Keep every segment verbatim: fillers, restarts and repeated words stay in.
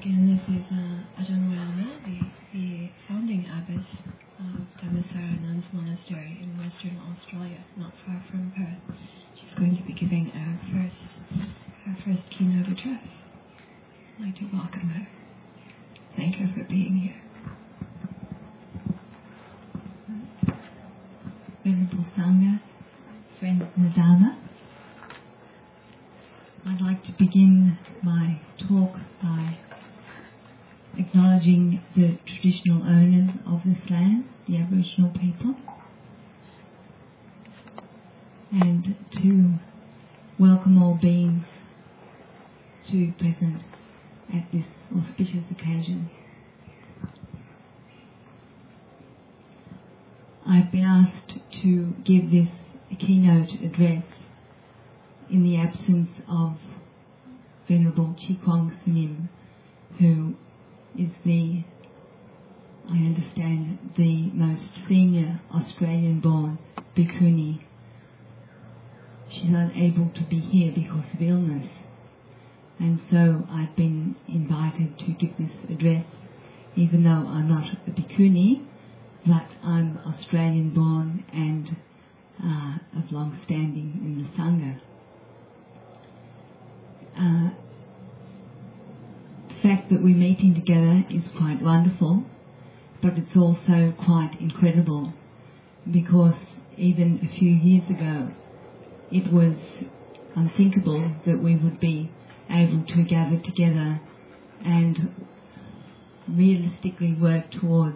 again, this is uh, Ajahn Rama, the, the founding abbess of Dhammasara Nuns Monastery in Western Australia, not far from Perth. She's going to be giving our first, our first keynote address. I'd like to welcome her. Thank her for being here. Venerable Sangha, friends in the Dharma, I'd like to begin my talk by acknowledging the traditional owners of this land, the Aboriginal people, and to welcome all beings to be present at this auspicious occasion. I've been asked to give this keynote address in the absence of Venerable Chi Kwang Sanim, who is the, I understand, the most senior Australian-born bhikkhuni. She's unable to be here because of illness, and so I've been invited to give this address, even though I'm not a bhikkhuni, but I'm Australian-born and uh, of long standing in the Sangha. Uh, the fact that we're meeting together is quite wonderful, but it's also quite incredible, because even a few years ago it was unthinkable that we would be able to gather together and realistically work towards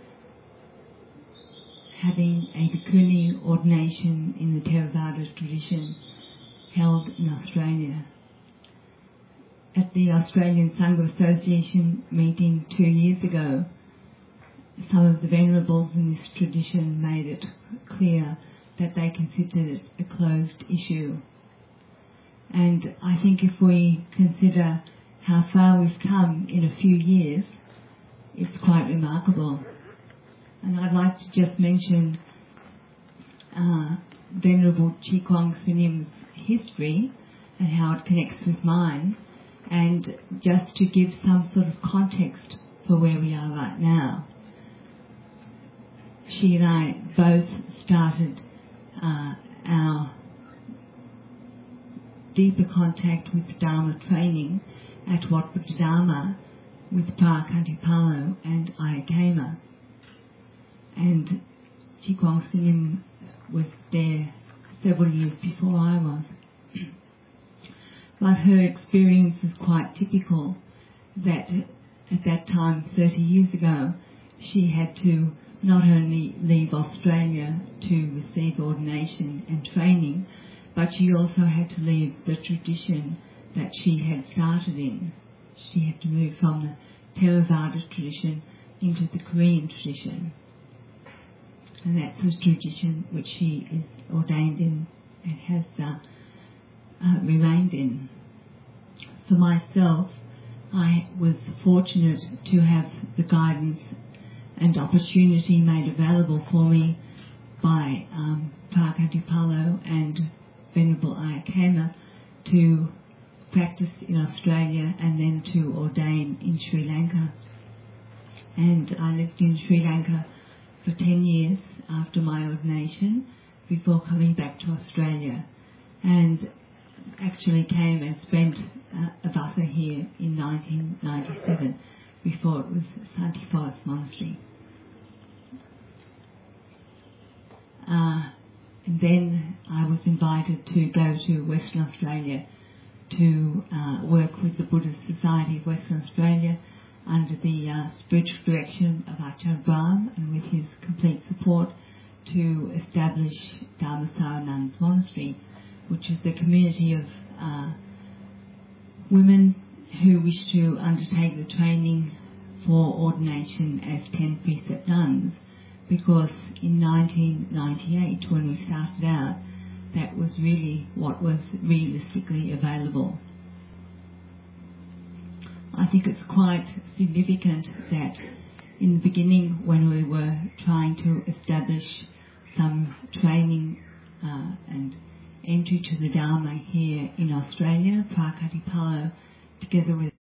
having a bhikkhuni ordination in the Theravada tradition held in Australia. At the Australian Sangha Association meeting two years ago, some of the venerables in this tradition made it clear that they considered it a closed issue. And I think if we consider how far we've come in a few years, it's quite remarkable. And I'd like to just mention uh, Venerable Chi Kwang Sanim's history and how it connects with mine, and just to give some sort of context for where we are right now. She and I both started uh, our deeper contact with Dharma training at Wat Buddha Dharma with Phra Khantipalo and Ayya Khema. And Chi Kwang Sanim was there several years before I was. But her experience is quite typical, that at that time, thirty years ago, she had to not only leave Australia to receive ordination and training, but she also had to leave the tradition that she had started in. She had to move from the Theravada tradition into the Korean tradition. And that's the tradition which she is ordained in and has uh, uh, remained in. For myself, I was fortunate to have the guidance and opportunity made available for me by um, Phra Khantipalo and Venerable Ayya Khema to practice in Australia and then to ordain in Sri Lanka. And I lived in Sri Lanka for ten years after my ordination before coming back to Australia, and actually came and spent uh, a vasa here in nineteen ninety-seven before it was Santi Forest Monastery. Uh, and then I was invited to go to Western Australia to uh, work with the Buddhist Society of Western Australia under the uh, spiritual direction of Ajahn Brahm, and with his complete support, to establish Dhammasara Nuns Monastery, which is a community of uh, women who wish to undertake the training for ordination as ten precept nuns, because in nineteen ninety-eight, when we started out, that was really what was realistically available. I think it's quite significant that in the beginning, when we were trying to establish some training uh, and entry to the Dharma here in Australia, Phra Khantipalo, together with